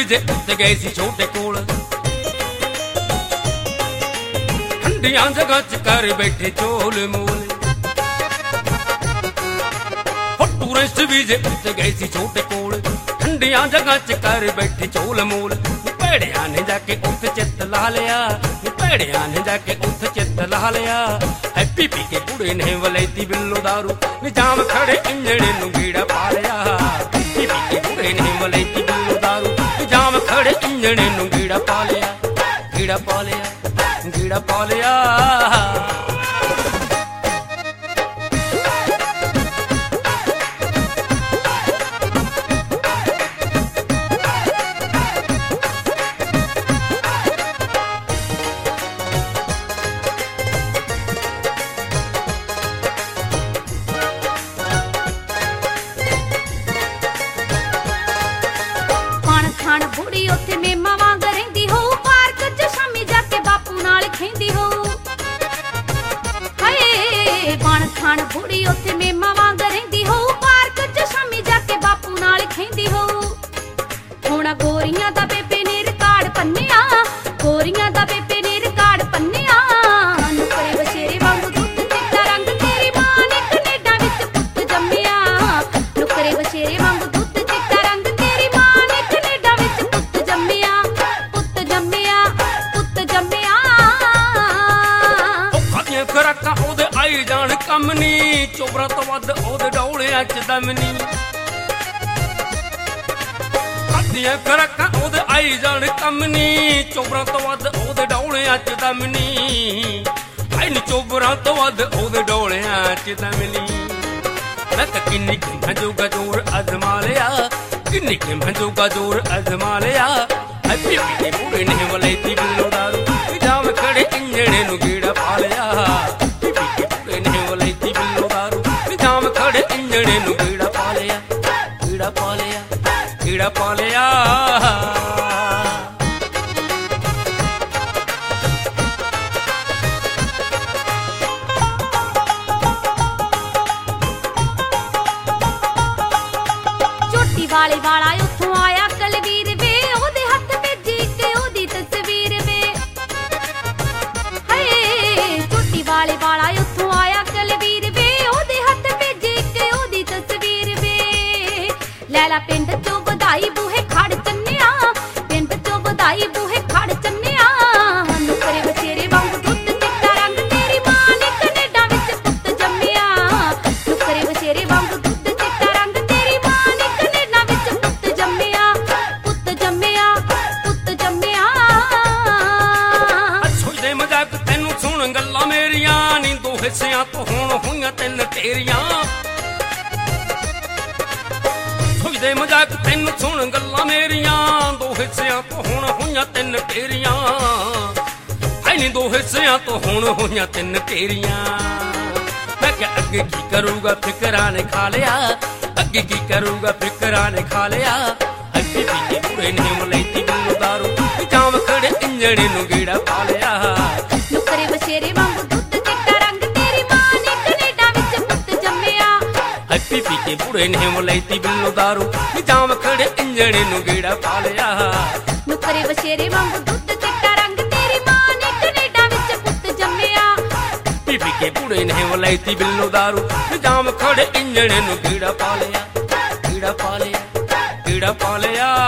ਵੀਜੇ ਉੱਤੇ ਗਏ ਸੀ ਛੋਟੇ ਕੋਲ ਠੰਡੀਆਂ ਜਗ੍ਹਾ ਚ ਕਰ ਬੈਠੇ ਚੋਲ ਮੋਲ ਟੂਰਿਸਟ ਵੀਜੇ ਉੱਤੇ ਗਏ ਸੀ ਛੋਟੇ ਕੋਲ ਠੰਡੀਆਂ ਜਗ੍ਹਾ ਚ ਕਰ ਬੈਠੇ ਚੋਲ ਮੋਲ ਭੇੜਿਆਂ ਨੇ ਜਾ ਕੇ ਉੱਥੇ ਚਿੱਤ ਲਾ ਲਿਆ ਭੇੜਿਆਂ ਨੇ ਜਾ ਕੇ ਉੱਥੇ ਚਿੱਤ ਲਾ ਲਿਆ ਹੈਪੀ ਪੀ ਕੇ ਕੁੜੇ ਨੇ ਵਲੈਤੀ ਬਿੱਲੋ ਦਾਰੂ ਨਿਜਾਮ ਖੜੇ ਇੰਜਣੇ ਨੂੰ ਗੀੜਾ ਪਾ ਲਿਆ ਹੈਪੀ ਪੀ ਕੇ ਕੁੜੇ ਨੇ ਵਲੈਤੀ ਬਿੱਲੋ ਦਾਰੂ ਨਿਜਾਮ ਖੜੇ ਇੰਜਣੇ ਨੂੰ ਗੀੜਾ ਪਾ ਲਿਆ ਗੀੜਾ ਪਾ ਲਿਆ ਗੀੜਾ ਪਾ ਲਿਆ ਬੁੜੀ ਉੱਥੇ ਮੇਮਾ ਵਾਂਗ ਰਹਿੰਦੀ ਹੋ ਪਾਰਕ ਚ ਸ਼ਾਮੀ ਜਾ ਕੇ ਬਾਪੂ ਨਾਲ ਖੇਂਦੀ ਹੋ ਹਾਏ ਬਣ ਖਾਣ ਬੁੜੀ ਉੱਥੇ ਮੇਮਾ ਵਾਂਗ ਰਹਿੰਦੀ ਹੋ ਪਾਰਕ ਚ ਸ਼ਾਮੀ ਜਾ ਕੇ ਬਾਪੂ ਨਾਲ ਖੇਂਦੀ ਹੋ ਹੁਣ ਗੋਰੀਆਂ ਦਾ ਬੇਬੇ ਨੇ ਰਿਕਾਰਡ ਪੰਨਿਆ ਗੋਰੀਆਂ ਦਾ ਬੇਬੇ ਨੇ ਰਿਕਾਰਡ ਪੰਨਿਆ ਨੁਕਰੇ ਬਸ਼ੇਰੇ ਵਾਂਗ ਦੁੱਧ ਚਿੱਟਾ ਰੰਗ ਤੇਰੀ ਮਾਂ ਨੇ ਕੈਨੇਡਾ ਵਿੱਚ ਪੁੱਤ ਜੰਮਿਆ ਨੁਕਰੇ ਬਸ਼ੇਰੇ ਵਾਂਗ ਦੁੱਧ ਚਿੱਟਾ ਰੰਗ ਤੇਰੀ ਮਾਂ ਨੇ ਕੈਨੇਡਾ ਵਿੱਚ ਪੁੱਤ ਜੰਮਿਆ ਖਾਦੀਆਂ ਖਰਾਕਾਂ ਉਹਦੇ ਆਈ ਜਾਣ ਕੰਮ ਨੀ ਚੋਬਰਾਂ ਤੋਂ ਵੱਧ ਉਹਦੇ ਡੌਲਿਆਂ ਚ ਦਮ ਨੀ ਖਾਦੀਆਂ ਖਰਾਕਾਂ ਉਹਦੇ ਆਈ ਜਾਣ ਕੰਮ ਨੀ ਚੋਬਰਾਂ ਤੋਂ ਵੱਧ ਉਹਦੇ ਡੌਲਿਆਂ ਚ ਦਮ ਨੀ ਆਈ ਨੀ ਚੋਬਰਾਂ ਤੋਂ ਵੱਧ ਉਹਦੇ ਡੌਲਿਆਂ ਚ ਦਮ ਨੀ ਮੈਂ ਤਾਂ ਕਿੰਨੀ ਕਿੰਨਾ ਜੋਗਾ ਜ਼ੋਰ ਅਜ਼ਮਾ ਲਿਆ ਕਿੰਨੀ ਕਿੰਨਾ ਜੋਗਾ ਜ਼ੋਰ ਅਜ਼ਮਾ ਲਿਆ ਹੈਪੀ ਪੀ ਕੇ ਕੁੜੇ ਨੇ ਵਲੈਤੀ ਬਿੱਲੋ ਦਾਰੂ ਨਿਜਾਮ ਖੜੇ ਇੰਜਣੇ ਨੂੰ ਗੀੜਾ ਪਾ ਲਿਆ ਹੈਪੀ ਪੀ ਕੇ ਕੁੜੇ ਨੇ ਵਲੈਤੀ ਬਿੱਲੋ ਦਾਰੂ ਨਿਜਾਮ ਖੜੇ ਇੰਜਣੇ ਨੂੰ ਗੀੜਾ ਪਾ ਲਿਆ ਗੀੜਾ ਪਾ ਲਿਆ ਗੀੜਾ ਪਾ ਲਿਆ ਵਾਲੇ ਵਾਲਾ ਉੱਥੋਂ ਆਇਆ ਕਲਵੀਰ ਵੇ ਉਹਦੇ ਹੱਥ ਭੇਜੀ ਕਿ ਉਹਦੀ ਤਸਵੀਰ ਵੇ ਹਾਏ ਛੋਟੀ ਵਾਲੇ ਵਾਲਾ ਉੱਥੋਂ ਆਇਆ ਕਲਵੀਰ ਵੇ ਉਹਦੇ ਹੱਥ ਭੇਜੀ ਕਿ ਉਹਦੀ ਤਸਵੀਰ ਵੇ ਲੈਲਾ ਪਿੰਡ ਚੋਂ ਵਧਾਈ ਬੂਹੇ ਖੜ ਚੰਨਿਆ ਪਿੰਡ ਚੋਂ ਵਧਾਈ ਬੂਹੇ ਖੜ ਚੰਨਿਆ ਨੁਕਰੇ ਬਚੇਰੇ ਵਾਂਗ ਦੁੱਧ ਚਿੱਟਾ ਰੰਗ ਤੇਰੀ ਮਾਂ ਨੇ ਕੈਨੇਡਾ ਵਿੱਚ ਪੁੱਤ ਜੰਮਿਆ ਨੁਕਰੇ ਬਚੇਰੇ ਵਾਂਗ ਦੁੱਧ ਚਿੱਟਾ ਰੰਗ ਤੇਰੀ ਮਾਂ ਨੇ ਕੈਨੇਡਾ ਵਿੱਚ ਪੁੱਤ ਜੰਮਿਆ ਪੁੱਤ ਜੰਮਿਆ ਪੁੱਤ ਜੰਮਿਆ ਸੋਚਦੇ ਮਜ਼ਾਕ ਤੈਨੂੰ ਸੁਣ ਗੱਲਾਂ ਮੇਰੀਆਂ ਨੀ ਦੋ ਹਿੱਸਿਆਂ ਤੋਂ ਹੁਣ ਹੋਈਆਂ ਤਿੰਨ ਤੇਰੀਆਂ ਸੋਚਦੇ ਮਜ਼ਾਕ ਤੈਨੂੰ ਸੁਣ ਗੱਲਾਂ ਮੇਰੀਆਂ ਦੋ ਹਿੱਸਿਆਂ ਤੋਂ ਹੁਣ ਹੋਈਆਂ ਤਿੰਨ ਤੇਰੀਆਂ ਐ ਨੀ ਦੋ ਹਿੱਸਿਆਂ ਤੋਂ ਹੁਣ ਹੋਈਆਂ ਤਿੰਨ ਤੇਰੀਆਂ ਮੈਂ ਕਿਹਾ ਅੱਗੇ ਕੀ ਕਰੂਗਾ ਫਿਕਰਾਂ ਨੇ ਖਾ ਲਿਆ ਅੱਗੇ ਕੀ ਕਰੂਗਾ ਫਿਕਰਾਂ ਨੇ ਖਾ ਲਿਆ ਅੱਗੇ ਪੀ ਕੇ ਕੁੜੇ ਨੇ ਵਲੈਤੀ ਬਿੱਲੋ ਦਾਰੂ ਨਿਜਾਮ ਖੜੇ ਇੰਜਣੇ ਨੂੰ ਗੀੜਾ ਪਾ ਲਿਆ ਨੁਕਰੇ ਬਸ਼ੇਰੇ ਵਾਂਗ ਦੁੱਧ ਚਿੱਟਾ ਰੰਗ ਤੇਰੀ ਮਾਂ ਨੇ ਕੈਨੇਡਾ ਵਿੱਚ ਪੁੱਤ ਜੰਮਿਆ ਹੈਪੀ ਪੀ ਕੇ ਕੁੜੇ ਨੇ ਵਲੈਤੀ ਬਿੱਲੋ ਦਾਰੂ ਨਿਜਾਮ ਖੜੇ ਇੰਜਣੇ ਨੂੰ ਗੀੜਾ ਪਾ ਲਿਆ ਨੁਕਰੇ ਬਸ਼ੇਰੇ ਵਾਂਗ ਦੁੱਧ ਚਿੱਟਾ ਰੰਗ ਤੇਰੀ ਮਾਂ ਨੇ ਕੈਨੇਡਾ ਵਿੱਚ ਪੁੱਤ ਜੰਮਿਆ ਪੀ ਕੇ ਕੁੜੇ ਨੇ ਵਲੈਤੀ ਬਿੱਲੋ ਦਾਰੂ ਨਿਜਾਮ ਖੜੇ ਇੰਜਣੇ ਨੂੰ ਗੀੜਾ ਪਾ ਲਿਆ ਗੀੜਾ ਪਾ ਲਿਆ ਗੀੜਾ ਪਾ ਲਿਆ